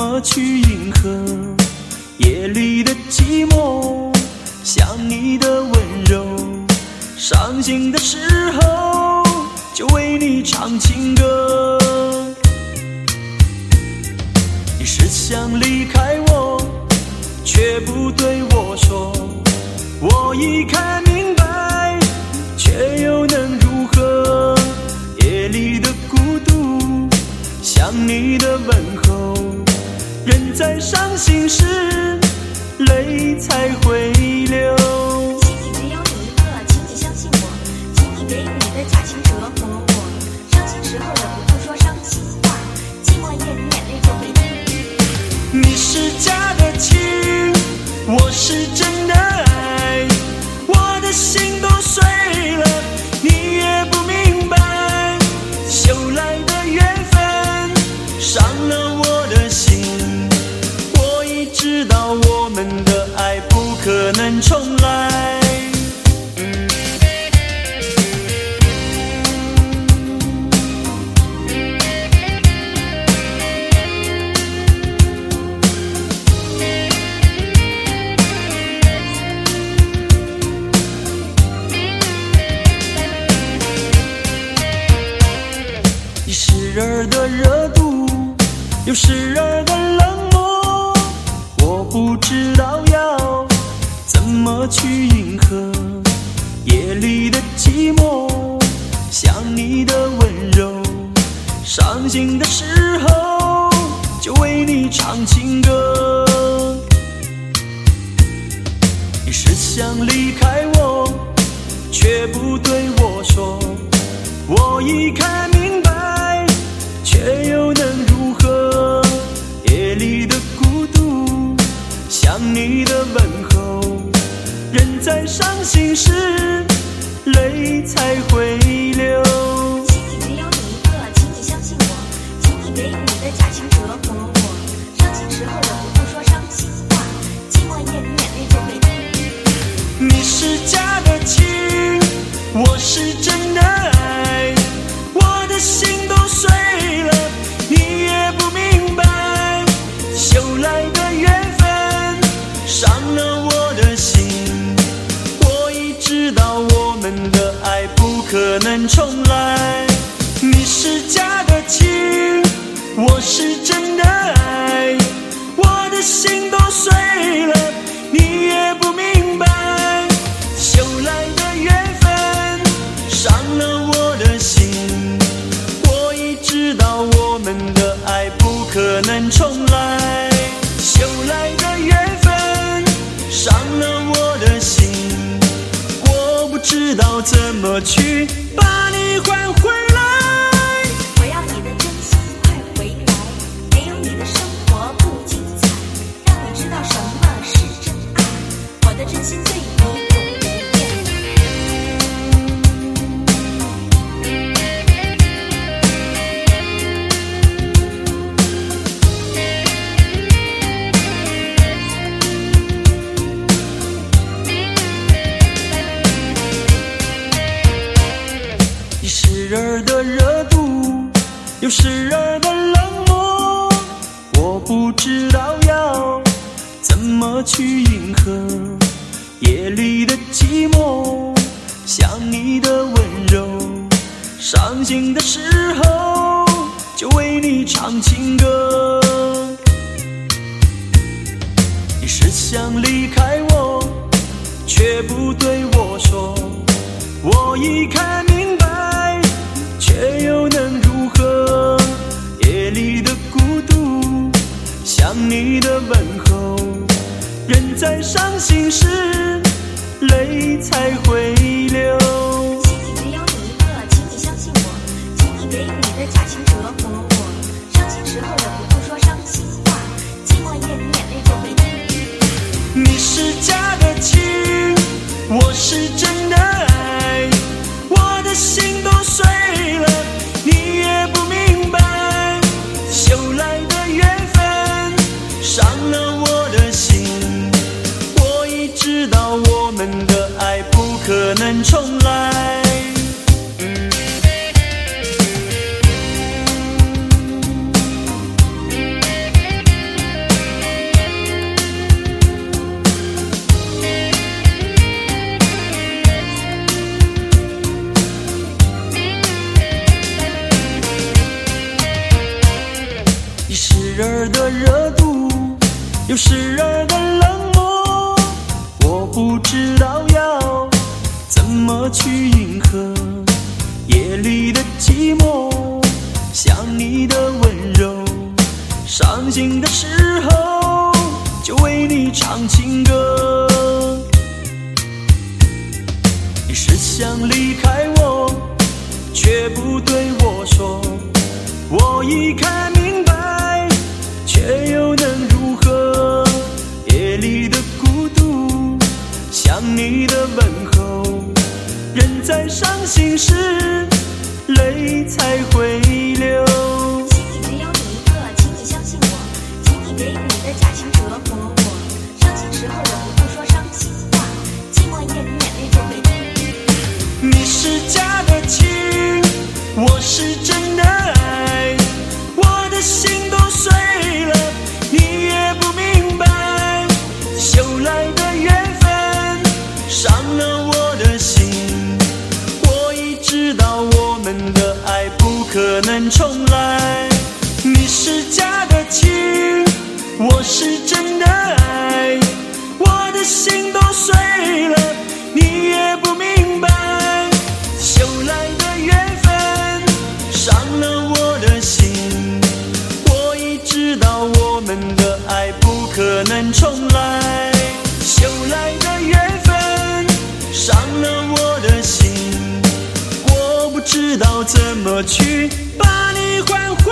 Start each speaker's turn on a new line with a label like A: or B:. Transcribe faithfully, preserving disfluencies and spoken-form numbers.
A: 么去迎合夜里的寂寞？想你的温柔，伤心的时候就为你唱情歌。你是想离开我，却不对我说，我已看明白，却又能如何？夜里的孤独，想你的问候，人在伤心时泪才会流。
B: 心里只有你一个，请你相信我，请你别用你的假情折磨我。伤心时候忍不住说伤心话，寂寞夜里眼泪就会滴。
A: 你是假的情，我是真的爱，我的心都碎了，你也不明白，修来的缘分伤了我的心。我已知道我们的爱不可能重来。你时而的热度，有时而的冷漠，我不知道要怎么去迎合夜里的寂寞。想你的温柔，伤心的时候就为你唱情歌。你是想离开我，却不对我说，我已看明白，却又能如何？夜里的孤独，想你的问候，人在伤心时泪才会流。
B: 心里只有你一个，请你相信我，请你别用你的假情折磨我。伤心时候忍不住说伤心话，寂寞夜里眼泪就会滴。
A: 你是假的情，我是真的爱，我的心都碎了，你也不明白，修来的缘分伤了我的心。我已知道我们的爱不可能重来。你是假的情，我是真的爱，我的心都碎了，你也不明白，修来的缘分伤了我的心。我已知道我们的爱不可能重来，修来的缘分伤了我的心。我不知道怎么去把你换回来。
B: 我要你的真心快回来，没有你的生活不精彩，让你知道什么是真爱，我的真心对你永不变。
A: 你时而的热度，有时而的冷漠，我不知道要怎么去迎合夜里的寂寞。想你的温柔，伤心的时候就为你唱情歌。你是想离开我，却不对我说，我已看明白，却又能如何？夜里的孤独，想你的问候，人在伤心时泪才会流。
B: 心里只有你一个，请你相信我，请你别用你的假情折磨我。伤心时候忍不住说伤心话，寂寞夜里眼泪就会滴。
A: 你是假的情，我是真的爱，我的心都碎了，你也不明白，修来的缘分伤了我的心。我已知道我们的爱不可能重来。 有时而的冷漠，我不知道要怎么去迎合夜里的寂寞。想你的温柔，伤心的时候就为你唱情歌。你是想离开我，却不对我说，我已看明白，却又能如何？夜里的孤独，想你的问候，人在伤心时泪才会流。
B: 心里只有你一个，请你相信我，请你别用你的假情折磨我。伤心时候忍不住说伤心话，寂寞夜里眼泪就会滴。
A: 你是假的情，我是真的爱，我的心都碎了，你也不明白。修来的缘分伤了我的心，我已知道我们的爱不可能重来。你是假的情，我是真的爱，我的心都碎了，你也不明白。修来的缘分伤了我的心，我已知道我们的爱不可能重来。修来的缘分伤了我的心，我不知道怎么去把你换回。